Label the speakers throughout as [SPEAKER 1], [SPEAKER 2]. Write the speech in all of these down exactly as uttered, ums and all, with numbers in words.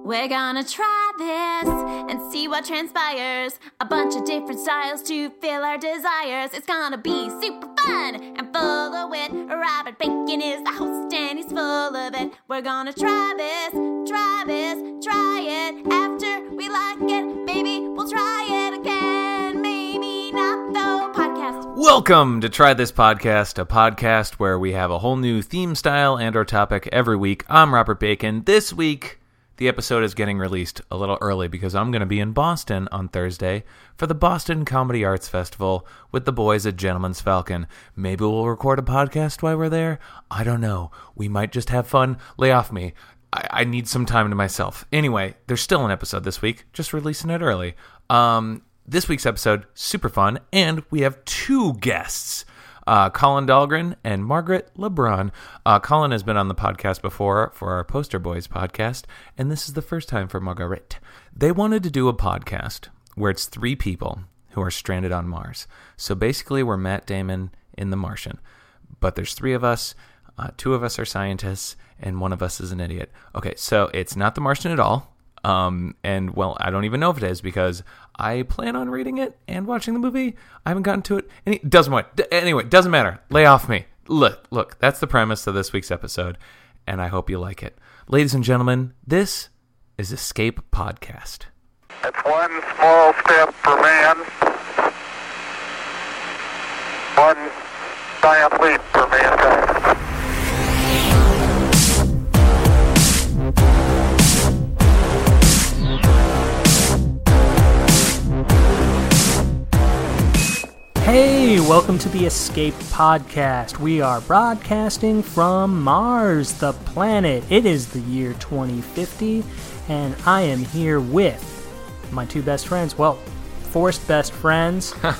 [SPEAKER 1] We're gonna try this and see what transpires. A bunch of different styles to fill our desires. It's gonna be super fun and full of wit. Robert Bacon is the host and he's full of it. We're gonna try this, try this, try it. After we like it, maybe we'll try it again. Maybe not though. Podcast.
[SPEAKER 2] Welcome to Try This Podcast, a podcast where we have a whole new theme style and or topic every week. I'm Robert Bacon. This week, the episode is getting released a little early because I'm going to be in Boston on Thursday for the Boston Comedy Arts Festival with the boys at Gentleman's Falcon. Maybe we'll record a podcast while we're there. I don't know. We might just have fun. Lay off me. I, I need some time to myself. Anyway, there's still an episode this week, just releasing it early. Um, this week's episode, super fun, and we have two guests. Uh, Colin Dahlgren and Margaret LeBron. Uh, Colin has been on the podcast before for our Poster Boys podcast, and this is the first time for Margaret. They wanted to do a podcast where it's three people who are stranded on Mars. So basically, we're Matt Damon in The Martian, but there's three of us. Uh, two of us are scientists, and one of us is an idiot. Okay, so it's not The Martian at all. Um, and well, I don't even know if it is because I plan on reading it and watching the movie. I haven't gotten to it. Any, doesn't matter. Anyway, doesn't matter. Lay off me. Look, look, that's the premise of this week's episode, and I hope you like it. Ladies and gentlemen, this is Escape Podcast.
[SPEAKER 3] It's one small step for man, one giant leap for mankind.
[SPEAKER 4] Hey, welcome to the Escape Podcast. We are broadcasting from Mars, the planet. It is the year twenty fifty, and I am here with my two best friends. Well, forced best friends.
[SPEAKER 5] We're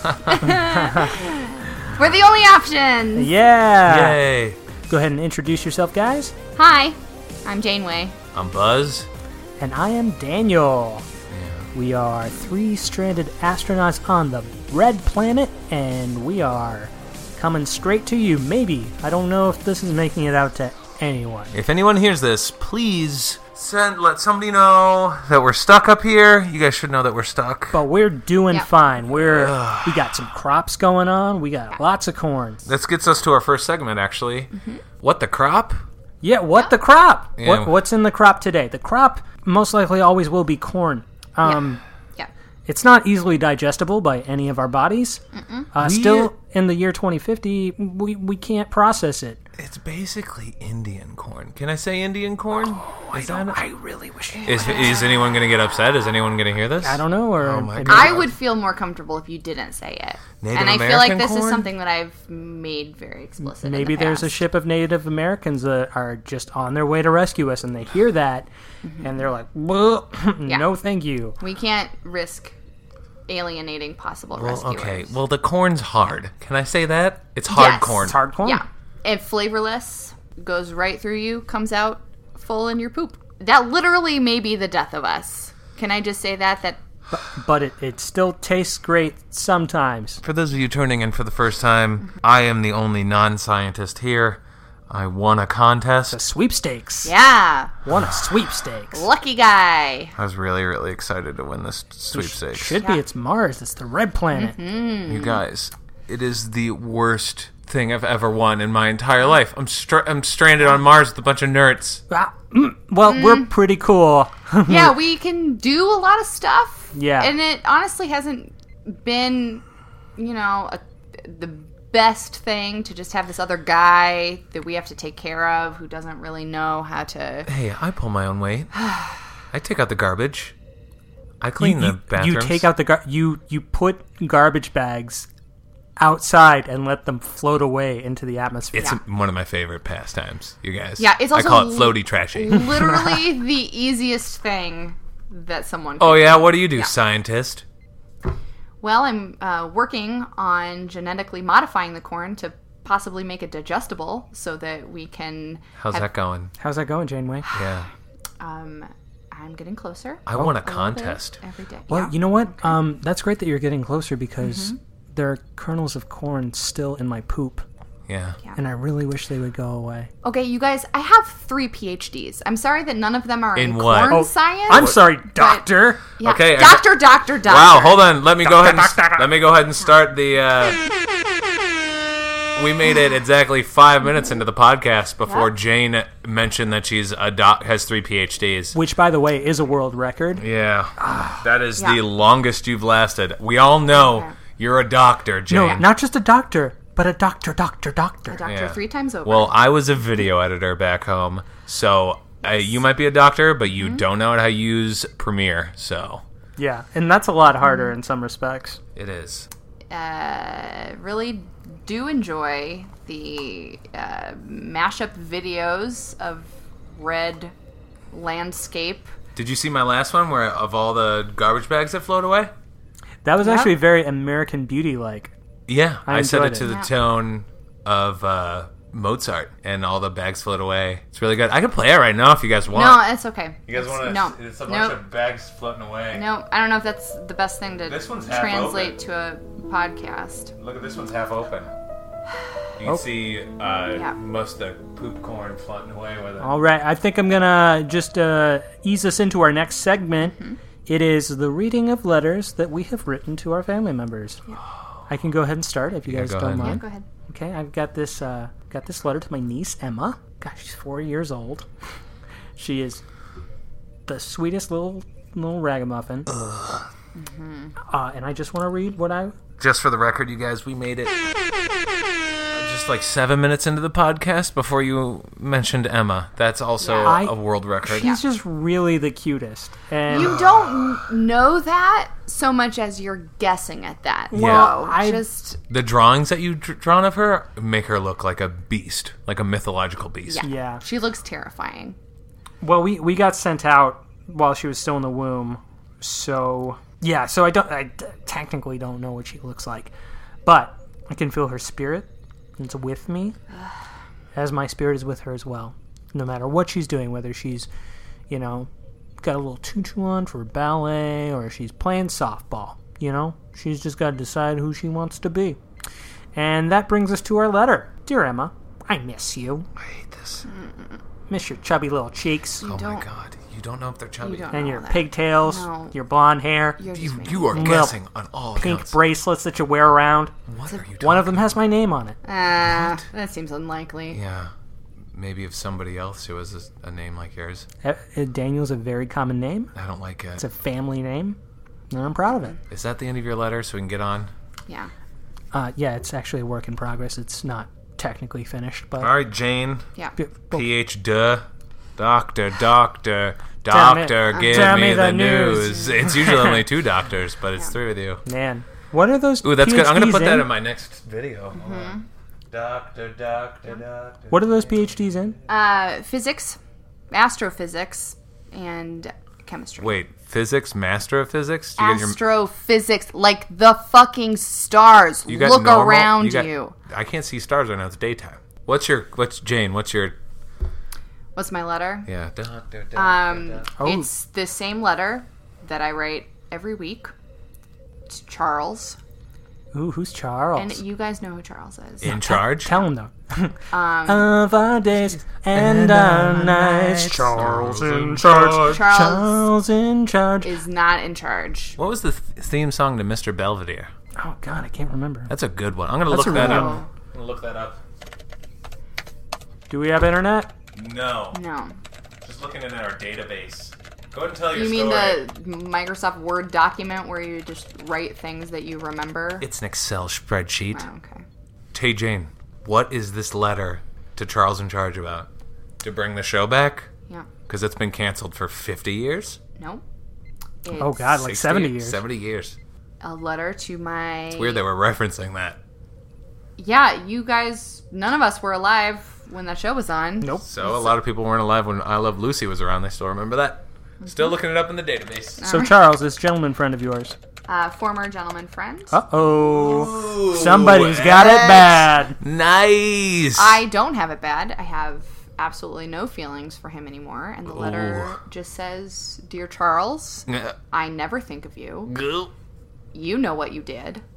[SPEAKER 5] the only options.
[SPEAKER 4] Yeah.
[SPEAKER 2] Yay.
[SPEAKER 4] Go ahead and introduce yourself, guys.
[SPEAKER 5] Hi, I'm Janeway.
[SPEAKER 2] I'm Buzz.
[SPEAKER 4] And I am Daniel. We are three stranded astronauts on the red planet, and we are coming straight to you. Maybe. I don't know if this is making it out to anyone.
[SPEAKER 2] If anyone hears this, please send. Let somebody know that we're stuck up here. You guys should know that we're stuck.
[SPEAKER 4] But we're doing
[SPEAKER 5] Yep.
[SPEAKER 4] fine. We're we got some crops going on. We got lots of corn.
[SPEAKER 2] This gets us to our first segment, actually. Mm-hmm. What the crop?
[SPEAKER 4] Yeah, what the crop?
[SPEAKER 2] Yeah.
[SPEAKER 4] What what's in the crop today? The crop most likely always will be corn. Um,
[SPEAKER 5] Yeah.
[SPEAKER 4] It's not easily digestible by any of our bodies. Uh,
[SPEAKER 2] We-
[SPEAKER 4] still, in the year twenty fifty, we, we can't process it.
[SPEAKER 2] It's basically Indian corn. Can I say Indian corn? Oh,
[SPEAKER 4] I don't. I really wish.
[SPEAKER 2] Is, is anyone going to get upset? Is anyone going to hear this?
[SPEAKER 4] I don't know. Or
[SPEAKER 2] Oh my
[SPEAKER 4] maybe-
[SPEAKER 2] God.
[SPEAKER 5] I would feel more comfortable if you didn't say it.
[SPEAKER 2] Native
[SPEAKER 5] and I feel like
[SPEAKER 2] American
[SPEAKER 5] this
[SPEAKER 2] corn?
[SPEAKER 5] is something that I've made very explicit. in
[SPEAKER 4] Maybe
[SPEAKER 5] the
[SPEAKER 4] there's a
[SPEAKER 5] past.
[SPEAKER 4] ship of Native Americans that are just on their way to rescue us, and they hear that,
[SPEAKER 5] Mm-hmm.
[SPEAKER 4] and they're like, "Well,
[SPEAKER 5] Yeah.
[SPEAKER 4] no, thank you."
[SPEAKER 5] We can't risk alienating possible
[SPEAKER 2] Well,
[SPEAKER 5] rescuers.
[SPEAKER 2] okay. Well, the corn's hard. Can I say that? It's hard
[SPEAKER 5] Yes.
[SPEAKER 2] corn.
[SPEAKER 4] It's hard corn.
[SPEAKER 5] Yeah. If flavorless, goes right through you, comes out full in your poop. That literally may be the death of us. Can I just say that? That
[SPEAKER 4] But it, it still tastes great sometimes.
[SPEAKER 2] For those of you turning in for the first time, I am the only non-scientist here. I won a
[SPEAKER 4] The
[SPEAKER 2] contest.
[SPEAKER 4] sweepstakes.
[SPEAKER 5] yeah,
[SPEAKER 4] Won a sweepstakes.
[SPEAKER 5] lucky guy.
[SPEAKER 2] I was really, really excited to win this sweepstakes.
[SPEAKER 4] Should be.
[SPEAKER 5] Yeah.
[SPEAKER 4] It's Mars. It's the red planet.
[SPEAKER 5] Mm-hmm.
[SPEAKER 2] You guys, it is the worst thing I've ever won in my entire life. I'm str- I'm stranded on Mars with a bunch of nerds.
[SPEAKER 4] Ah, mm, well,
[SPEAKER 5] Mm.
[SPEAKER 4] we're pretty cool.
[SPEAKER 5] Yeah, we can do a lot of stuff.
[SPEAKER 4] Yeah.
[SPEAKER 5] And it honestly hasn't been, you know, a, the best thing to just have this other guy that we have to take care of who doesn't really know how to.
[SPEAKER 2] Hey, I pull my own weight. I take out the garbage. I clean
[SPEAKER 4] you,
[SPEAKER 2] the
[SPEAKER 4] you,
[SPEAKER 2] bathrooms.
[SPEAKER 4] you take out the gar- you you put garbage bags outside and let them float away into the atmosphere.
[SPEAKER 2] It's one of my favorite pastimes, you guys.
[SPEAKER 5] Yeah, it's also
[SPEAKER 2] I call it
[SPEAKER 5] l-
[SPEAKER 2] floaty trashy.
[SPEAKER 5] Literally the easiest thing that someone can
[SPEAKER 2] Oh yeah, what do you do, scientist?
[SPEAKER 5] Well, I'm uh, working on genetically modifying the corn to possibly make it digestible so that we can.
[SPEAKER 2] How's
[SPEAKER 5] have-
[SPEAKER 2] that going?
[SPEAKER 4] How's that going, Janeway?
[SPEAKER 2] Yeah,
[SPEAKER 5] Um, I'm getting closer.
[SPEAKER 2] I won a
[SPEAKER 5] a little bit
[SPEAKER 2] contest.
[SPEAKER 5] every day.
[SPEAKER 4] Well,
[SPEAKER 5] Yeah.
[SPEAKER 4] you know what? Um, that's great that you're getting closer because there are kernels of corn still in my poop.
[SPEAKER 2] Yeah.
[SPEAKER 5] Yeah.
[SPEAKER 4] And I really wish they would go away.
[SPEAKER 5] Okay, you guys, I have three P H Ds. I'm sorry that none of them are in,
[SPEAKER 2] In what?
[SPEAKER 5] corn
[SPEAKER 2] Oh,
[SPEAKER 5] science.
[SPEAKER 4] I'm sorry, doctor.
[SPEAKER 5] Yeah.
[SPEAKER 2] Okay, I-
[SPEAKER 5] Doctor, doctor, doctor.
[SPEAKER 2] Wow, hold on. Let me go ahead and let me go ahead and start the uh we made it exactly five minutes into the podcast before
[SPEAKER 5] Yeah.
[SPEAKER 2] Jane mentioned that she's a doc has three P H Ds.
[SPEAKER 4] Which, by the way, is a world record.
[SPEAKER 2] Yeah. That is
[SPEAKER 5] Yeah.
[SPEAKER 2] the longest you've lasted. We all know
[SPEAKER 5] Okay.
[SPEAKER 2] you're a doctor, Jane.
[SPEAKER 4] No, not just a doctor, but a doctor, doctor, doctor.
[SPEAKER 5] A doctor
[SPEAKER 2] Yeah.
[SPEAKER 5] three times over.
[SPEAKER 2] Well, I was a video editor back home, so uh, you might be a doctor, but
[SPEAKER 5] Mm-hmm.
[SPEAKER 2] you don't know how to use Premiere, so
[SPEAKER 4] Yeah, and that's a lot harder in some respects.
[SPEAKER 2] it is.
[SPEAKER 5] uh, really do enjoy the uh, mashup videos of red landscape.
[SPEAKER 2] Did you see my last one where of all the garbage bags that float away?
[SPEAKER 4] That was
[SPEAKER 5] Yeah.
[SPEAKER 4] actually very American Beauty-like.
[SPEAKER 2] Yeah,
[SPEAKER 4] I
[SPEAKER 2] I, set it
[SPEAKER 4] enjoyed
[SPEAKER 2] to
[SPEAKER 4] it.
[SPEAKER 2] the
[SPEAKER 5] Yeah.
[SPEAKER 2] tone of uh, Mozart, and all the bags float away. It's really good. I can play it right now if you guys want.
[SPEAKER 5] No, it's okay.
[SPEAKER 2] you guys
[SPEAKER 5] It's-
[SPEAKER 2] want to?
[SPEAKER 5] No,
[SPEAKER 2] It's a bunch
[SPEAKER 5] no,
[SPEAKER 2] of bags floating away.
[SPEAKER 5] no. I don't know if that's the best thing to
[SPEAKER 2] This one's half
[SPEAKER 5] translate
[SPEAKER 2] open.
[SPEAKER 5] to a podcast.
[SPEAKER 2] Look at this one's half open. You can
[SPEAKER 4] Oh.
[SPEAKER 2] see uh,
[SPEAKER 5] Yeah.
[SPEAKER 2] most of the poop corn floating away with it.
[SPEAKER 4] All right, I think I'm going to just uh, ease us into our next segment.
[SPEAKER 5] Mm-hmm.
[SPEAKER 4] It is the reading of letters that we have written to our family members. I can go ahead and start if you
[SPEAKER 2] Yeah,
[SPEAKER 4] guys
[SPEAKER 2] go
[SPEAKER 4] don't
[SPEAKER 2] ahead.
[SPEAKER 5] Yeah,
[SPEAKER 4] mind.
[SPEAKER 5] go ahead.
[SPEAKER 4] Okay, I've got this uh, got this letter to my niece Emma. Gosh, she's four years old. She is the sweetest little little ragamuffin.
[SPEAKER 5] Mm-hmm.
[SPEAKER 4] Uh, and I just want to read what I.
[SPEAKER 2] Just for the record, you guys, we made it just like seven minutes into the podcast before you mentioned Emma. That's also
[SPEAKER 5] Yeah.
[SPEAKER 4] I-
[SPEAKER 2] a world record.
[SPEAKER 4] She's just really the cutest. And
[SPEAKER 5] You don't n- know that so much as you're guessing at that.
[SPEAKER 2] Well,
[SPEAKER 5] So,
[SPEAKER 4] I-
[SPEAKER 5] just
[SPEAKER 2] The drawings that you've dr- drawn of her make her look like a beast, like a mythological beast.
[SPEAKER 5] yeah.
[SPEAKER 4] Yeah.
[SPEAKER 5] She looks terrifying.
[SPEAKER 4] Well, we we got sent out while she was still in the womb, so yeah. So I don't, I d- technically don't know what she looks like, but I can feel her spirit. It's with me, as my spirit is with her as well. No matter what she's doing, whether she's, you know, got a little tutu on for ballet or she's playing softball, you know, she's just got to decide who she wants to be. And that brings us to our letter. Dear Emma, I miss you.
[SPEAKER 2] I hate this.
[SPEAKER 4] Miss your chubby little cheeks.
[SPEAKER 2] Oh my
[SPEAKER 5] don't-
[SPEAKER 2] god. You don't know if they're chubby.
[SPEAKER 5] You don't
[SPEAKER 4] And
[SPEAKER 5] know
[SPEAKER 4] your
[SPEAKER 5] that.
[SPEAKER 4] pigtails,
[SPEAKER 5] No.
[SPEAKER 4] your blonde hair,
[SPEAKER 5] You're just
[SPEAKER 2] You,
[SPEAKER 5] being-
[SPEAKER 2] you are
[SPEAKER 4] Well,
[SPEAKER 2] guessing on all
[SPEAKER 4] pink
[SPEAKER 2] accounts.
[SPEAKER 4] bracelets that you wear around.
[SPEAKER 2] What are you talking
[SPEAKER 4] One of them has my name on it.
[SPEAKER 5] Ah, that seems unlikely.
[SPEAKER 2] Yeah. Maybe of somebody else who has a, a name like yours.
[SPEAKER 4] Uh, uh, Daniel's a very common name.
[SPEAKER 2] I don't like it.
[SPEAKER 4] It's a family name, and I'm proud of it.
[SPEAKER 2] Is that the end of your letter so we can get on?
[SPEAKER 5] Yeah.
[SPEAKER 4] Uh, yeah, it's actually a work in progress. It's not technically finished, but
[SPEAKER 2] All right, Jane.
[SPEAKER 5] Yeah.
[SPEAKER 4] Yeah, well,
[SPEAKER 2] P H D. Doctor, doctor,
[SPEAKER 4] Tell me-
[SPEAKER 2] doctor, give
[SPEAKER 4] tell
[SPEAKER 2] me,
[SPEAKER 4] me
[SPEAKER 2] the,
[SPEAKER 4] the
[SPEAKER 2] news.
[SPEAKER 4] news.
[SPEAKER 2] It's usually only two doctors, but it's three with you.
[SPEAKER 4] man, what are those?
[SPEAKER 2] Ooh, that's good. I'm going to
[SPEAKER 4] PhDs
[SPEAKER 2] put that
[SPEAKER 4] in?
[SPEAKER 2] in my next video. Hold on. Doctor, doctor, doctor.
[SPEAKER 4] What are those PhDs in?
[SPEAKER 5] Uh, physics, astrophysics, and chemistry.
[SPEAKER 2] Wait, physics, master of physics? You got your-
[SPEAKER 5] Astrophysics, like the fucking stars.
[SPEAKER 2] you got
[SPEAKER 5] Look
[SPEAKER 2] normal-
[SPEAKER 5] around
[SPEAKER 2] got-
[SPEAKER 5] you.
[SPEAKER 2] I can't see stars right now. It's daytime. What's your, what's, Jane, what's your,
[SPEAKER 5] What's my letter?
[SPEAKER 2] yeah, doctor, doctor,
[SPEAKER 5] Um,
[SPEAKER 2] doctor.
[SPEAKER 4] Oh.
[SPEAKER 5] It's the same letter that I write every week to Charles.
[SPEAKER 4] Ooh, who's Charles?
[SPEAKER 5] And you guys know who Charles is.
[SPEAKER 2] In charge?
[SPEAKER 4] Tell him though.
[SPEAKER 5] Um,
[SPEAKER 4] of our days and our nights, Charles in charge.
[SPEAKER 5] Charles
[SPEAKER 4] Charles in charge.
[SPEAKER 5] is not in charge.
[SPEAKER 2] What was the th- theme song to Mister Belvedere?
[SPEAKER 4] Oh God, I can't remember.
[SPEAKER 2] That's a good one. I'm going to
[SPEAKER 4] That's
[SPEAKER 2] look
[SPEAKER 4] a
[SPEAKER 2] that
[SPEAKER 4] really
[SPEAKER 2] up.
[SPEAKER 4] good one.
[SPEAKER 2] I'm going to look that up.
[SPEAKER 4] Do we have internet?
[SPEAKER 2] No.
[SPEAKER 5] No.
[SPEAKER 2] Just looking in our database. Go ahead and tell your
[SPEAKER 5] You mean
[SPEAKER 2] story.
[SPEAKER 5] the Microsoft Word document where you just write things that you remember?
[SPEAKER 2] It's an Excel spreadsheet.
[SPEAKER 5] Oh, okay.
[SPEAKER 2] Hey, Jane, what is this letter to Charles in Charge about? To bring the show back?
[SPEAKER 5] Yeah.
[SPEAKER 2] Because it's been canceled for fifty years?
[SPEAKER 5] Nope.
[SPEAKER 4] Oh
[SPEAKER 5] It's
[SPEAKER 4] God, like
[SPEAKER 2] sixty
[SPEAKER 4] seventy years.
[SPEAKER 2] seventy years.
[SPEAKER 5] a letter to my...
[SPEAKER 2] It's weird that we're referencing that.
[SPEAKER 5] Yeah, you guys, none of us were alive when that show was on.
[SPEAKER 4] Nope.
[SPEAKER 2] So, a lot of people weren't alive when I Love Lucy was around. They still remember that. Still looking it up in the database.
[SPEAKER 4] So Charles, this gentleman friend of yours.
[SPEAKER 5] Uh, former gentleman friend.
[SPEAKER 4] Uh oh. Somebody's got it bad.
[SPEAKER 2] Nice!
[SPEAKER 5] I don't have it bad. I have absolutely no feelings for him anymore. And the letter
[SPEAKER 2] Ooh.
[SPEAKER 5] just says, Dear Charles, I never think of you.
[SPEAKER 2] Goo.
[SPEAKER 5] You know what you did.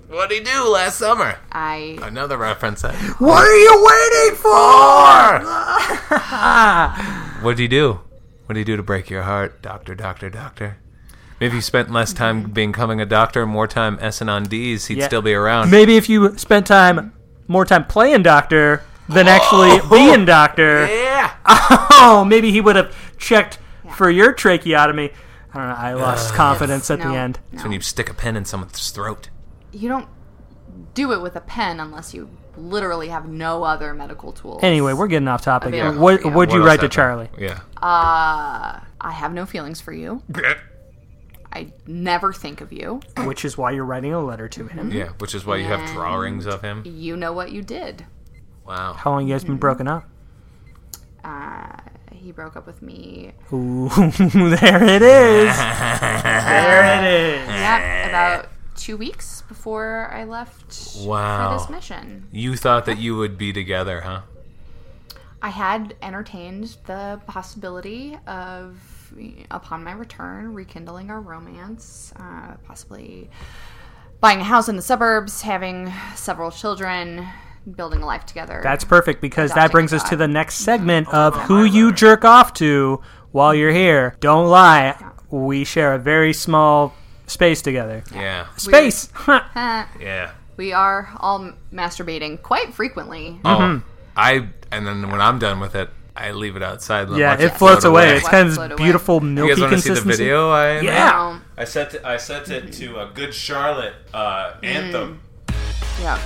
[SPEAKER 2] What'd he do last summer?
[SPEAKER 5] I
[SPEAKER 2] Another reference.
[SPEAKER 4] What are you waiting for?
[SPEAKER 2] What'd he do? What'd he do to break your heart, doctor, doctor, doctor? Maybe if you spent less time becoming a doctor, more time S-ing on D's, he'd
[SPEAKER 4] Yeah.
[SPEAKER 2] still be around.
[SPEAKER 4] Maybe if you spent time, more time playing doctor than actually being doctor.
[SPEAKER 2] Yeah.
[SPEAKER 4] Oh, maybe he would have checked for your tracheotomy. I don't know. I lost confidence at
[SPEAKER 5] no,
[SPEAKER 4] the end.
[SPEAKER 2] It's when you stick a pen in someone's throat.
[SPEAKER 5] You don't do it with a pen unless you literally have no other medical tools.
[SPEAKER 4] Anyway, we're getting off topic.
[SPEAKER 5] Available
[SPEAKER 4] What
[SPEAKER 5] for you.
[SPEAKER 4] would you
[SPEAKER 2] What
[SPEAKER 4] write
[SPEAKER 2] else
[SPEAKER 4] to
[SPEAKER 2] happened?
[SPEAKER 4] Charlie?
[SPEAKER 2] Yeah.
[SPEAKER 5] Uh, I have no feelings for you. I never think of you.
[SPEAKER 4] Which is why you're writing a letter to him.
[SPEAKER 2] Yeah, which is why you have
[SPEAKER 5] And-
[SPEAKER 2] drawings of him.
[SPEAKER 5] You know what you did.
[SPEAKER 2] Wow.
[SPEAKER 4] How long you guys been broken up?
[SPEAKER 5] Uh, he broke up with me.
[SPEAKER 4] Ooh, there it is. There it is.
[SPEAKER 5] Yeah, about two weeks before I left
[SPEAKER 2] Wow.
[SPEAKER 5] for this mission.
[SPEAKER 2] You thought that you would be together, huh?
[SPEAKER 5] I had entertained the possibility of, upon my return, rekindling our romance, uh, possibly buying a house in the suburbs, having several children, building a life together.
[SPEAKER 4] That's perfect because that
[SPEAKER 5] Adopting
[SPEAKER 4] brings
[SPEAKER 5] a
[SPEAKER 4] us to
[SPEAKER 5] dog.
[SPEAKER 4] the next segment of who you jerk off to while you're here. Don't lie. We share a very small space together.
[SPEAKER 2] Yeah.
[SPEAKER 4] Space. Huh.
[SPEAKER 5] Uh,
[SPEAKER 2] Yeah.
[SPEAKER 5] we are all masturbating quite frequently.
[SPEAKER 2] Oh, I and then when I'm done with it, I leave it outside. and
[SPEAKER 4] Yeah,
[SPEAKER 2] let
[SPEAKER 4] it floats away. It's
[SPEAKER 5] Let
[SPEAKER 4] kind
[SPEAKER 5] it
[SPEAKER 4] of
[SPEAKER 5] float away.
[SPEAKER 4] beautiful
[SPEAKER 2] You
[SPEAKER 4] milky
[SPEAKER 2] guys want to see the
[SPEAKER 4] consistency.
[SPEAKER 2] video? I
[SPEAKER 4] Yeah.
[SPEAKER 5] Um,
[SPEAKER 2] I sent it, I sent it to a Good Charlotte uh, anthem.
[SPEAKER 5] yeah.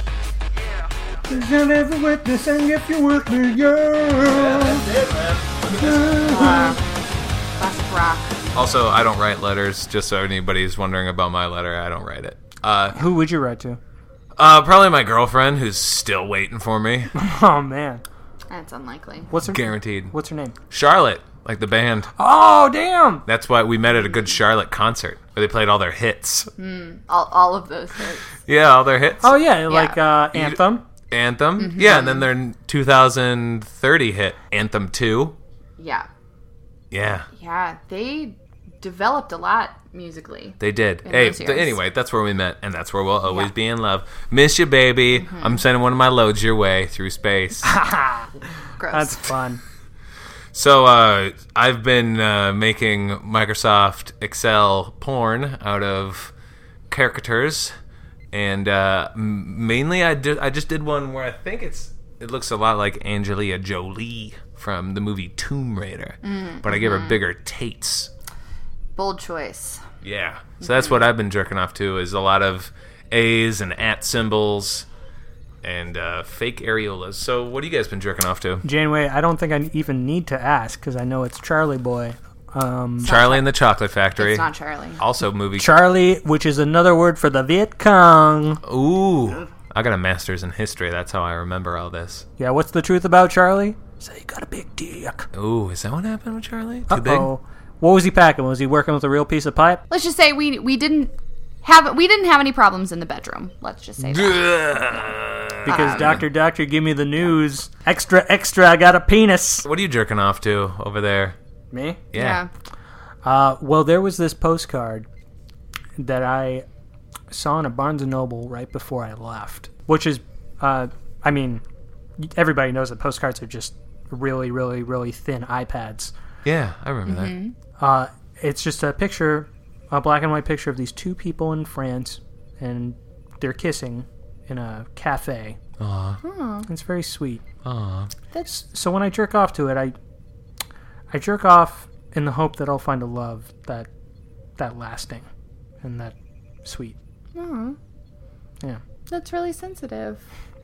[SPEAKER 5] Uh, classic rock.
[SPEAKER 2] Also, I don't write letters. Just so anybody's wondering about my letter, I don't write it. Uh,
[SPEAKER 4] Who would you write to?
[SPEAKER 2] uh, probably my girlfriend, who's still waiting for me.
[SPEAKER 4] Oh man,
[SPEAKER 5] That's unlikely.
[SPEAKER 4] what's her
[SPEAKER 2] Guaranteed.
[SPEAKER 4] What's her name?
[SPEAKER 2] Charlotte, like the band.
[SPEAKER 4] Oh damn!
[SPEAKER 2] That's why we met at a Good Charlotte concert where they played all their hits.
[SPEAKER 5] All, all of those hits.
[SPEAKER 2] Yeah, all their hits.
[SPEAKER 4] Oh yeah, like uh, Anthem.
[SPEAKER 2] Anthem. Yeah, and then their two thousand thirty hit, Anthem two.
[SPEAKER 5] Yeah.
[SPEAKER 2] Yeah,
[SPEAKER 5] Yeah, they developed a lot musically.
[SPEAKER 2] they did.
[SPEAKER 5] In
[SPEAKER 2] Hey,
[SPEAKER 5] those
[SPEAKER 2] th-
[SPEAKER 5] years.
[SPEAKER 2] anyway, that's where we met, and that's where we'll always
[SPEAKER 5] Yeah. Mm-hmm.
[SPEAKER 2] be in love. Miss you, baby. I'm sending one of my loads your way through space.
[SPEAKER 5] Gross.
[SPEAKER 4] That's fun.
[SPEAKER 2] So, uh, I've been uh, making Microsoft Excel porn out of caricatures, and uh, m- mainly I did. I just did one where I think it's it looks a lot like Angelina Jolie from the movie Tomb Raider,
[SPEAKER 5] Mm,
[SPEAKER 2] but I gave
[SPEAKER 5] mm-hmm.
[SPEAKER 2] her bigger tates.
[SPEAKER 5] Bold choice.
[SPEAKER 2] Yeah, so that's what I've been jerking off to is a lot of A's and at symbols and uh, fake areolas. So, what have you guys been jerking off to?
[SPEAKER 4] Janeway, I don't think I even need to ask because I know it's Charlie Boy. Um,
[SPEAKER 2] Charlie and the Chocolate Factory.
[SPEAKER 5] It's not Charlie.
[SPEAKER 2] Also, movie.
[SPEAKER 4] Charlie, which is another word for the Viet Cong.
[SPEAKER 2] Ooh, I got a master's in history. That's how I remember all this.
[SPEAKER 4] Yeah, what's the truth about Charlie? Say he got a big dick.
[SPEAKER 2] Ooh, is that what happened with Charlie? Too big?
[SPEAKER 4] Uh-oh. What was he packing? Was he working with a real piece of pipe?
[SPEAKER 5] Let's just say we we didn't have we didn't have any problems in the bedroom. Let's just say that.
[SPEAKER 4] Because
[SPEAKER 5] Um,
[SPEAKER 4] Doctor Doctor, give me the news. Extra, extra, I got a penis.
[SPEAKER 2] What are you jerking off to over there?
[SPEAKER 4] Me?
[SPEAKER 2] Yeah.
[SPEAKER 4] Uh, well, there was this postcard that I saw in a Barnes and Noble right before I left, which is, uh, I mean, everybody knows that postcards are just really, really, really thin iPads.
[SPEAKER 2] Yeah, I remember that.
[SPEAKER 4] Uh, it's just a picture, a black and white picture of these two people in France, and they're kissing in a cafe.
[SPEAKER 2] Aw,
[SPEAKER 4] It's very sweet.
[SPEAKER 2] aw.
[SPEAKER 5] That's
[SPEAKER 4] So when I jerk off to it, I I jerk off in the hope that I'll find a love that that lasting and that sweet.
[SPEAKER 5] aw,
[SPEAKER 4] Yeah.
[SPEAKER 5] that's really sensitive.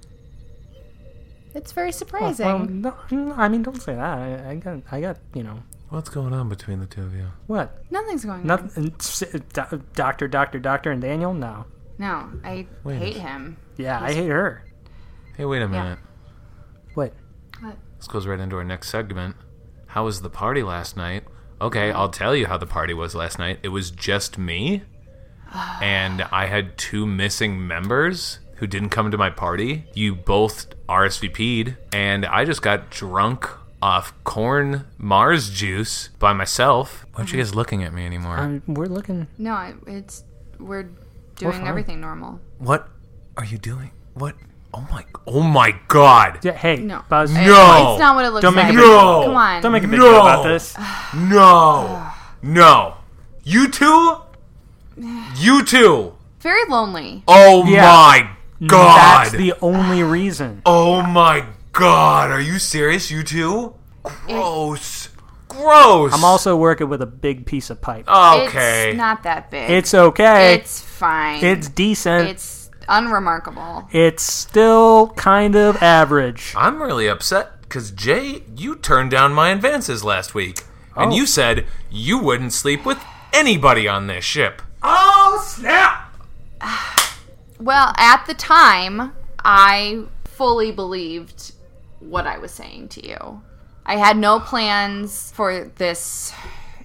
[SPEAKER 5] It's very
[SPEAKER 4] Well,
[SPEAKER 5] surprising.
[SPEAKER 4] well, no, I mean, don't say that. I, I got, I got, you know,
[SPEAKER 2] What's going on between the two of you?
[SPEAKER 4] what?
[SPEAKER 5] Nothing's going on.
[SPEAKER 4] Nothing. Do- Doctor, Doctor, Doctor, and Daniel. No.
[SPEAKER 5] No, I
[SPEAKER 2] Wait a
[SPEAKER 5] hate
[SPEAKER 2] minute.
[SPEAKER 5] him.
[SPEAKER 4] Yeah, I hate her.
[SPEAKER 2] Hey, wait a minute.
[SPEAKER 4] What?
[SPEAKER 5] What?
[SPEAKER 2] This goes right into our next segment. How was the party last night? Okay, I'll tell you how the party was last night. It was just me, and I had two missing members who didn't come to my party. You both R S V P'd, and I just got drunk off corn Mars juice by myself. Why aren't you guys looking at me anymore?
[SPEAKER 4] Um, we're looking.
[SPEAKER 5] No, I, it's we're doing
[SPEAKER 4] fine.
[SPEAKER 5] everything normal.
[SPEAKER 2] What? are you doing? What? Oh my! Oh my God!
[SPEAKER 4] Yeah, hey,
[SPEAKER 5] No.
[SPEAKER 4] Buzz.
[SPEAKER 5] It-
[SPEAKER 2] No.
[SPEAKER 5] It's not what it looks
[SPEAKER 4] Don't make
[SPEAKER 5] like.
[SPEAKER 4] a big-
[SPEAKER 2] No.
[SPEAKER 5] Come on.
[SPEAKER 4] Don't make a big
[SPEAKER 2] No.
[SPEAKER 4] deal about this.
[SPEAKER 2] No, no. You two. You two.
[SPEAKER 5] Very lonely.
[SPEAKER 2] Oh
[SPEAKER 4] Yeah.
[SPEAKER 2] my God!
[SPEAKER 4] That's the only reason.
[SPEAKER 2] Oh my God! Are you serious? You two? Gross. Gross.
[SPEAKER 4] I'm also working with a big piece of pipe.
[SPEAKER 2] okay.
[SPEAKER 5] It's not that big.
[SPEAKER 4] It's okay.
[SPEAKER 5] It's fine.
[SPEAKER 4] It's decent.
[SPEAKER 5] It's unremarkable.
[SPEAKER 4] It's still kind of average.
[SPEAKER 2] I'm really upset because Jay, you turned down my advances last week, and
[SPEAKER 4] Oh.
[SPEAKER 2] you said you wouldn't sleep with anybody on this ship.
[SPEAKER 4] Oh, snap!
[SPEAKER 5] Well, at the time, I fully believed what I was saying to you. I had no plans for this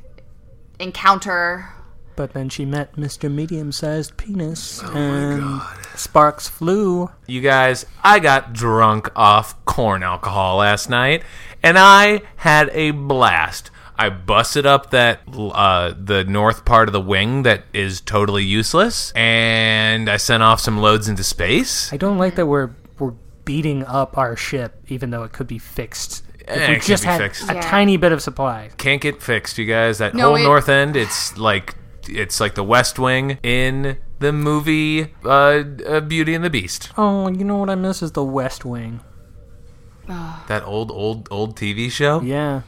[SPEAKER 5] encounter.
[SPEAKER 4] But then she met Mister Medium-Sized Penis,
[SPEAKER 2] Oh
[SPEAKER 4] and sparks flew.
[SPEAKER 2] You guys, I got drunk off corn alcohol last night, and I had a blast. I busted up that uh, the north part of the wing that is totally useless, and I sent off some loads into space.
[SPEAKER 4] I don't like that we're we're beating up our ship, even though it could be fixed. If
[SPEAKER 2] Eh,
[SPEAKER 4] we
[SPEAKER 2] it could
[SPEAKER 4] just
[SPEAKER 2] be
[SPEAKER 4] had
[SPEAKER 2] fixed.
[SPEAKER 4] a
[SPEAKER 5] Yeah.
[SPEAKER 4] tiny bit of supply.
[SPEAKER 2] Can't get fixed, you guys. That
[SPEAKER 5] No,
[SPEAKER 2] whole
[SPEAKER 5] it-
[SPEAKER 2] north end, it's like it's like the West Wing in the movie uh, uh, Beauty and the Beast.
[SPEAKER 4] Oh, you know what I miss is the West Wing.
[SPEAKER 2] That old, old, old T V show.
[SPEAKER 4] Yeah.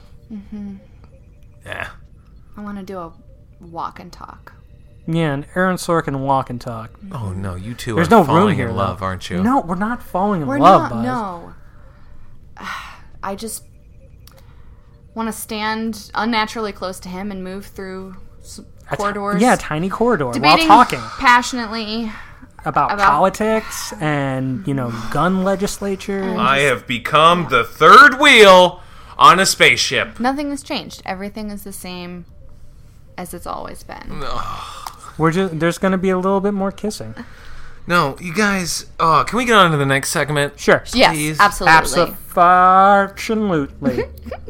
[SPEAKER 2] Yeah.
[SPEAKER 5] I want to do a walk and talk.
[SPEAKER 4] Yeah, and Aaron Sorkin walk and talk.
[SPEAKER 2] Oh no, you two
[SPEAKER 4] There's
[SPEAKER 2] are
[SPEAKER 4] no
[SPEAKER 2] falling
[SPEAKER 4] room here,
[SPEAKER 2] in
[SPEAKER 4] though.
[SPEAKER 2] love, aren't you?
[SPEAKER 4] No, we're not falling in
[SPEAKER 5] We're
[SPEAKER 4] love,
[SPEAKER 5] not.
[SPEAKER 4] Buzz.
[SPEAKER 5] No. I just want to stand unnaturally close to him and move through s-
[SPEAKER 4] A ti-
[SPEAKER 5] corridors.
[SPEAKER 4] yeah, a tiny corridor
[SPEAKER 5] debating
[SPEAKER 4] while talking
[SPEAKER 5] passionately.
[SPEAKER 4] about,
[SPEAKER 5] about-
[SPEAKER 4] politics and, you know, gun legislature.
[SPEAKER 2] I have become the third wheel on a spaceship.
[SPEAKER 5] Nothing has changed. Everything is the same as it's always been.
[SPEAKER 4] We're just there's going to be a little bit more kissing.
[SPEAKER 2] No, you guys. Oh, can we get on to the next segment?
[SPEAKER 4] Sure.
[SPEAKER 5] Yes,
[SPEAKER 2] Please.
[SPEAKER 5] absolutely.
[SPEAKER 4] Absolutely.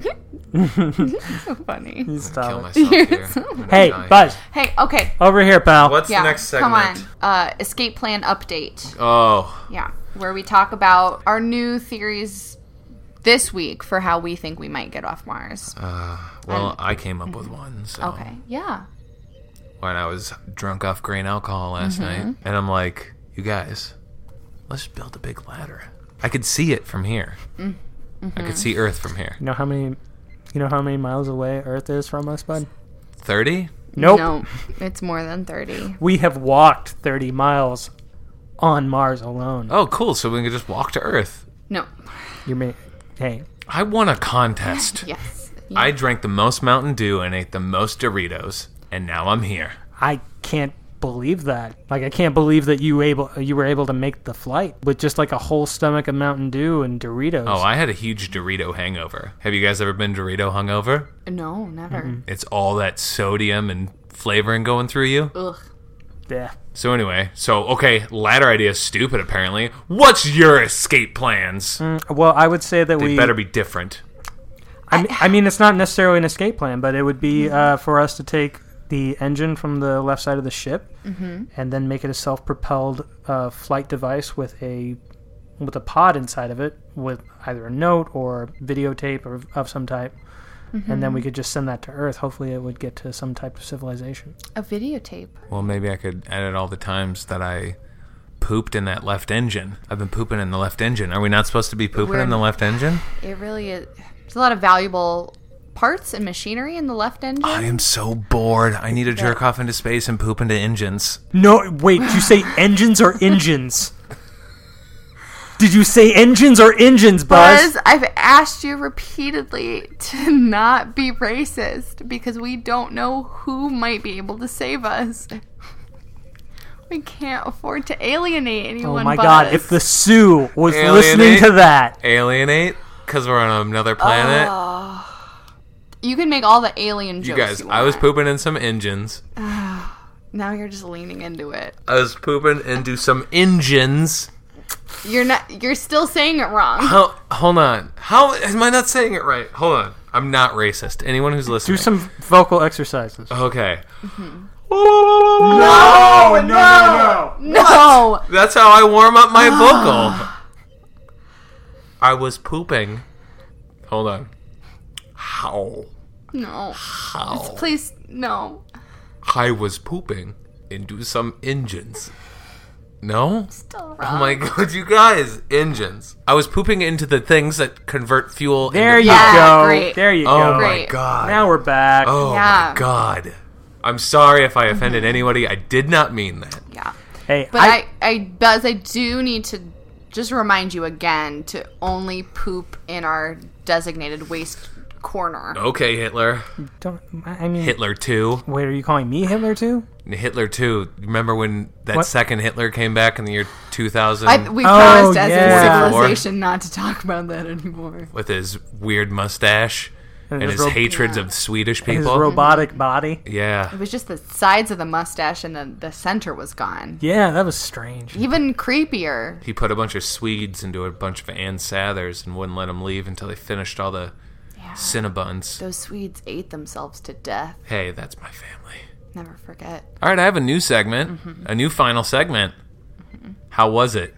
[SPEAKER 5] Funny.
[SPEAKER 2] Kill
[SPEAKER 4] Stop it.
[SPEAKER 2] myself here. I'm gonna
[SPEAKER 4] Hey,
[SPEAKER 2] die.
[SPEAKER 4] Buzz,
[SPEAKER 5] Hey, okay.
[SPEAKER 4] over here, pal.
[SPEAKER 2] What's
[SPEAKER 5] Yeah,
[SPEAKER 2] the next
[SPEAKER 5] come
[SPEAKER 2] segment?
[SPEAKER 5] on. Uh, escape plan update.
[SPEAKER 2] Oh,
[SPEAKER 5] Yeah, where we talk about our new theories this week for how we think we might get off Mars.
[SPEAKER 2] well, I came up with one. So
[SPEAKER 5] Okay, yeah.
[SPEAKER 2] when I was drunk off grain alcohol last
[SPEAKER 5] Mm-hmm.
[SPEAKER 2] night, and I'm like, you guys, let's build a big ladder. I could see it from here.
[SPEAKER 5] Mm-hmm.
[SPEAKER 2] I could see Earth from here.
[SPEAKER 4] You know how many you know how many miles away Earth is from us, bud?
[SPEAKER 2] Thirty?
[SPEAKER 4] Nope.
[SPEAKER 5] No, it's more than thirty.
[SPEAKER 4] We have walked thirty miles on Mars alone.
[SPEAKER 2] Oh, cool. So we can just walk to Earth.
[SPEAKER 5] No.
[SPEAKER 4] You may hey,
[SPEAKER 2] I won a contest.
[SPEAKER 5] Yes.
[SPEAKER 2] I drank the most Mountain Dew and ate the most Doritos, and now I'm here.
[SPEAKER 4] I can't believe that. Like I can't believe that you able you were able to make the flight with just like a whole stomach of Mountain Dew and Doritos.
[SPEAKER 2] Oh, I had a huge Dorito hangover. Have you guys ever been Dorito hungover?
[SPEAKER 5] No, never.
[SPEAKER 2] It's all that sodium and flavoring going through you.
[SPEAKER 5] Ugh.
[SPEAKER 4] yeah.
[SPEAKER 2] So anyway, so okay, ladder idea is stupid apparently. What's your escape plans?
[SPEAKER 4] Well, I would say that
[SPEAKER 2] They
[SPEAKER 4] we
[SPEAKER 2] better be different.
[SPEAKER 4] I mean, I mean, it's not necessarily an escape plan, but it would be uh, for us to take the engine from the left side of the ship and then make it a self-propelled uh, flight device with a with a pod inside of it with either a note or videotape or of some type, and then we could just send that to Earth. Hopefully, it would get to some type of civilization.
[SPEAKER 5] A videotape.
[SPEAKER 2] Well, maybe I could edit all the times that I pooped in that left engine. I've been pooping in the left engine. Are we not supposed to be pooping
[SPEAKER 5] We're-
[SPEAKER 2] in the left engine?
[SPEAKER 5] It really is. There's a lot of valuable parts and machinery in the left engine.
[SPEAKER 2] I am so bored. I need to jerk off into space and poop into engines.
[SPEAKER 4] No, wait. Did you say engines or engines? Did you say engines or engines, Buzz?
[SPEAKER 5] Buzz, I've asked you repeatedly to not be racist because we don't know who might be able to save us. We can't afford to alienate anyone.
[SPEAKER 4] Oh my
[SPEAKER 5] Buzz.
[SPEAKER 4] God! If the Sioux was
[SPEAKER 2] Alienate?
[SPEAKER 4] listening to that,
[SPEAKER 2] Alienate? Because we're on another planet?
[SPEAKER 5] you can make all the alien jokes.
[SPEAKER 2] you guys,
[SPEAKER 5] you
[SPEAKER 2] I was
[SPEAKER 5] want.
[SPEAKER 2] pooping in some engines.
[SPEAKER 5] Now you're just leaning into it.
[SPEAKER 2] I was pooping into some engines.
[SPEAKER 5] You're not. You're still saying it wrong.
[SPEAKER 2] How, hold on. How am I not saying it right? Hold on. I'm not racist. Anyone who's listening.
[SPEAKER 4] do some vocal exercises.
[SPEAKER 2] Okay.
[SPEAKER 4] No, no, no, no.
[SPEAKER 5] No.
[SPEAKER 2] That's how I warm up my vocal. I was pooping. Hold on. How?
[SPEAKER 5] No.
[SPEAKER 2] How?
[SPEAKER 5] Please, no.
[SPEAKER 2] I was pooping into some engines. No?
[SPEAKER 5] Still
[SPEAKER 2] Oh
[SPEAKER 5] wrong.
[SPEAKER 2] my god, you guys. Engines. I was pooping into the things that convert fuel
[SPEAKER 4] There
[SPEAKER 2] into
[SPEAKER 4] you
[SPEAKER 5] Yeah,
[SPEAKER 4] go.
[SPEAKER 5] great.
[SPEAKER 4] There you
[SPEAKER 2] Oh
[SPEAKER 4] go.
[SPEAKER 2] my
[SPEAKER 5] Great.
[SPEAKER 2] god.
[SPEAKER 4] Now we're back.
[SPEAKER 2] Oh
[SPEAKER 5] Yeah.
[SPEAKER 2] my god. I'm sorry if I offended anybody. I did not mean that.
[SPEAKER 5] Yeah.
[SPEAKER 4] Hey,
[SPEAKER 5] But I, I, Buzz, I do need to just remind you again to only poop in our designated waste corner.
[SPEAKER 2] Okay, Hitler.
[SPEAKER 4] don't. I mean,
[SPEAKER 2] Hitler two.
[SPEAKER 4] wait, are you calling me Hitler too?
[SPEAKER 2] Hitler two. Remember when that
[SPEAKER 4] What?
[SPEAKER 2] second Hitler came back in the year two thousand
[SPEAKER 5] I, we
[SPEAKER 4] Oh,
[SPEAKER 5] promised as
[SPEAKER 4] yeah.
[SPEAKER 5] a civilization not to talk about that anymore.
[SPEAKER 2] with his weird mustache and,
[SPEAKER 4] his
[SPEAKER 2] his
[SPEAKER 4] ro-
[SPEAKER 2] hatreds
[SPEAKER 5] Yeah.
[SPEAKER 2] of Swedish
[SPEAKER 4] His
[SPEAKER 2] people?
[SPEAKER 4] robotic body.
[SPEAKER 2] yeah.
[SPEAKER 5] It was just the sides of the mustache and the, the center was gone.
[SPEAKER 4] Yeah, that was strange.
[SPEAKER 5] Even creepier.
[SPEAKER 2] He put a bunch of Swedes into a bunch of Ann Sathers and wouldn't let them leave until they finished all the
[SPEAKER 5] Yeah.
[SPEAKER 2] Cinnabons.
[SPEAKER 5] Those Swedes ate themselves to death.
[SPEAKER 2] Hey, that's my family.
[SPEAKER 5] Never forget.
[SPEAKER 2] All right, I have a new segment,
[SPEAKER 5] Mm-hmm.
[SPEAKER 2] a new final segment. How was it?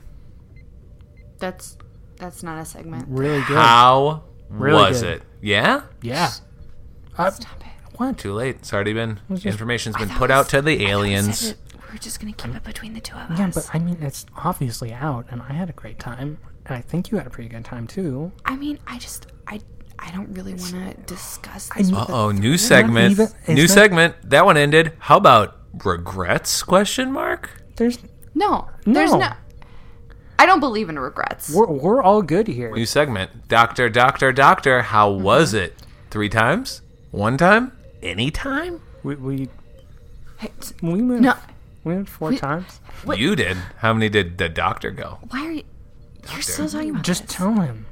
[SPEAKER 5] That's that's not a segment.
[SPEAKER 4] Really good.
[SPEAKER 2] How
[SPEAKER 4] Really
[SPEAKER 2] was
[SPEAKER 4] good.
[SPEAKER 2] it? Yeah?
[SPEAKER 4] Yeah. Uh,
[SPEAKER 5] Stop it.
[SPEAKER 4] what?
[SPEAKER 2] Too late. It's already been,
[SPEAKER 4] just-
[SPEAKER 2] information's been
[SPEAKER 5] thought
[SPEAKER 2] put
[SPEAKER 5] we
[SPEAKER 2] out
[SPEAKER 5] said-
[SPEAKER 2] to the
[SPEAKER 5] I thought we
[SPEAKER 2] aliens.
[SPEAKER 5] said it- We're just gonna keep it between the two of us.
[SPEAKER 4] Yeah, but I mean, it's obviously out, and I had a great time, and I think you had a pretty good time too.
[SPEAKER 5] I mean, I just I I don't really want to discuss this.
[SPEAKER 4] I-
[SPEAKER 5] with
[SPEAKER 2] Uh-oh,
[SPEAKER 5] the-
[SPEAKER 2] new segment.
[SPEAKER 4] even- it's
[SPEAKER 2] New
[SPEAKER 4] not-
[SPEAKER 2] segment. That one ended. How about regrets? Question mark?
[SPEAKER 4] There's,
[SPEAKER 5] No, there's
[SPEAKER 4] No.
[SPEAKER 5] no. I don't believe in regrets.
[SPEAKER 4] we're we're all good here.
[SPEAKER 2] New segment. Doctor, doctor, doctor, how
[SPEAKER 5] Mm-hmm.
[SPEAKER 2] was it? Three times? One time? Any time?
[SPEAKER 4] We we
[SPEAKER 5] Hey, t-
[SPEAKER 4] we went
[SPEAKER 5] no,
[SPEAKER 4] we went four
[SPEAKER 5] We-
[SPEAKER 4] times.
[SPEAKER 5] What?
[SPEAKER 2] You did. How many did the doctor go?
[SPEAKER 5] why are you? You're still talking about
[SPEAKER 4] Just
[SPEAKER 5] this.
[SPEAKER 4] tell him.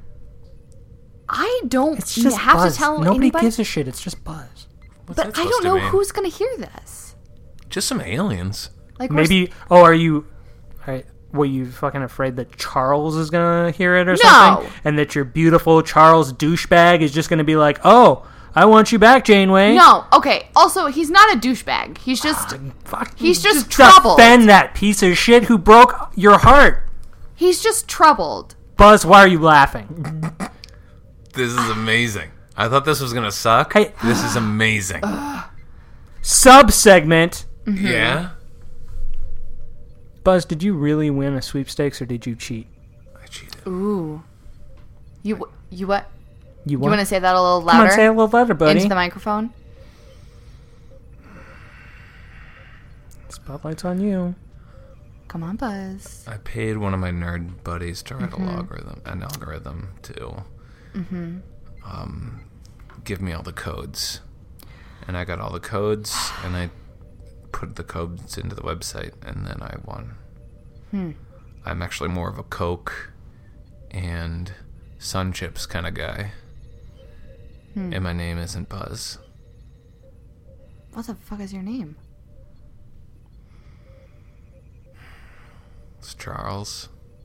[SPEAKER 5] I don't
[SPEAKER 4] It's just
[SPEAKER 5] have
[SPEAKER 4] buzz.
[SPEAKER 5] to tell
[SPEAKER 4] Nobody
[SPEAKER 5] anybody.
[SPEAKER 4] gives a shit. It's just buzz.
[SPEAKER 2] What's
[SPEAKER 5] but
[SPEAKER 2] that
[SPEAKER 5] I
[SPEAKER 2] supposed
[SPEAKER 5] don't
[SPEAKER 2] to
[SPEAKER 5] know
[SPEAKER 2] mean?
[SPEAKER 5] who's gonna hear this.
[SPEAKER 2] Just some aliens.
[SPEAKER 5] Like we're
[SPEAKER 4] Maybe. Oh, are you? Are, were you fucking afraid that Charles is gonna hear it or
[SPEAKER 5] No.
[SPEAKER 4] something? And that your beautiful Charles douchebag is just gonna be like, "Oh, I want you back, Janeway."
[SPEAKER 5] No, okay. Also, he's not a douchebag. He's just
[SPEAKER 4] Fuck.
[SPEAKER 5] He's just
[SPEAKER 4] Just
[SPEAKER 5] troubled.
[SPEAKER 4] Defend that piece of shit who broke your heart.
[SPEAKER 5] he's just troubled.
[SPEAKER 4] Buzz, why are you laughing?
[SPEAKER 2] This is amazing. I thought this was gonna suck.
[SPEAKER 4] Hey.
[SPEAKER 2] This is amazing.
[SPEAKER 4] Sub segment.
[SPEAKER 2] Yeah?
[SPEAKER 4] Buzz, did you really win a sweepstakes or did you cheat?
[SPEAKER 2] I cheated.
[SPEAKER 5] Ooh. You you what?
[SPEAKER 4] You,
[SPEAKER 5] You want to say that a little louder
[SPEAKER 4] Come on, say a little louder, buddy.
[SPEAKER 5] into the microphone?
[SPEAKER 4] Spotlight's on you.
[SPEAKER 5] Come on, Buzz.
[SPEAKER 2] I paid one of my nerd buddies to write
[SPEAKER 5] Mm-hmm.
[SPEAKER 2] a algorithm, an algorithm to um, give me all the codes. And I got all the codes, and I put the codes into the website, and then I won.
[SPEAKER 5] Hmm.
[SPEAKER 2] I'm actually more of a Coke and Sun Chips kind of guy.
[SPEAKER 5] Hmm.
[SPEAKER 2] And my name isn't Buzz.
[SPEAKER 5] What the fuck is your name?
[SPEAKER 2] It's Charles.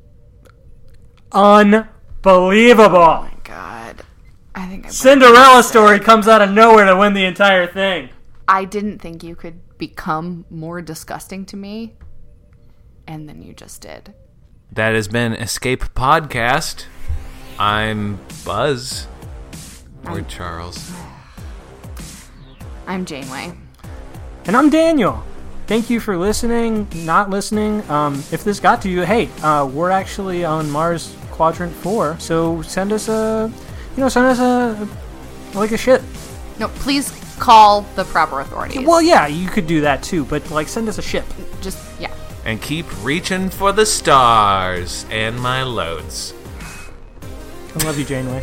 [SPEAKER 4] Unbelievable.
[SPEAKER 5] God. I think I
[SPEAKER 4] Cinderella story comes out of nowhere to win the entire thing.
[SPEAKER 5] I didn't think you could become more disgusting to me. And then you just did.
[SPEAKER 2] That has been Escape Podcast. I'm Buzz. Or Charles.
[SPEAKER 5] I'm Janeway.
[SPEAKER 4] And I'm Daniel. Thank you for listening, not listening. Um, if this got to you, hey, uh, we're actually on Mars Quadrant four, so send us a, you know, send us a, like a ship.
[SPEAKER 5] No, please call the proper authorities.
[SPEAKER 4] Well, yeah, you could do that too, but like send us a ship.
[SPEAKER 5] Just, yeah.
[SPEAKER 2] And keep reaching for the stars and my loads.
[SPEAKER 4] I love you, Janeway.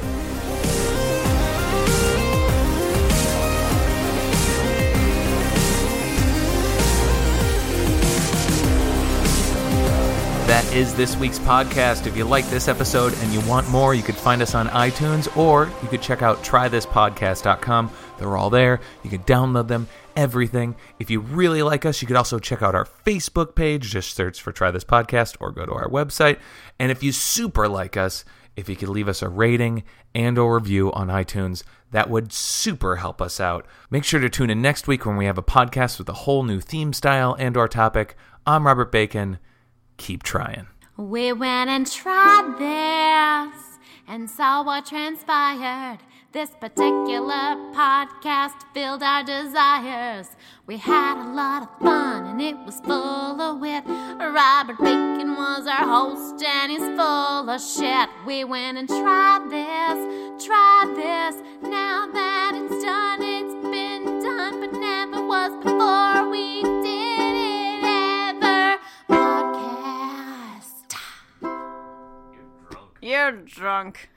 [SPEAKER 2] That is this week's podcast. If you like this episode and you want more, you could find us on iTunes, or you could check out try this podcast dot com. They're all there. You can download them, everything. If you really like us, you could also check out our Facebook page. Just search for Try This Podcast or go to our website. And if you super like us, If you could leave us a rating and or review on iTunes, that would super help us out. Make sure to tune in next week when we have a podcast with a whole new theme style and or topic. I'm Robert Bacon. Keep trying.
[SPEAKER 1] We went and tried this and saw what transpired. This particular podcast filled our desires. We had a lot of fun and it was full of wit. Robert Bacon was our host and he's full of shit. We went and tried this, tried this. Now that it's done, it's been done, but never was before we did it ever. Podcast.
[SPEAKER 2] You're drunk.
[SPEAKER 1] You're drunk.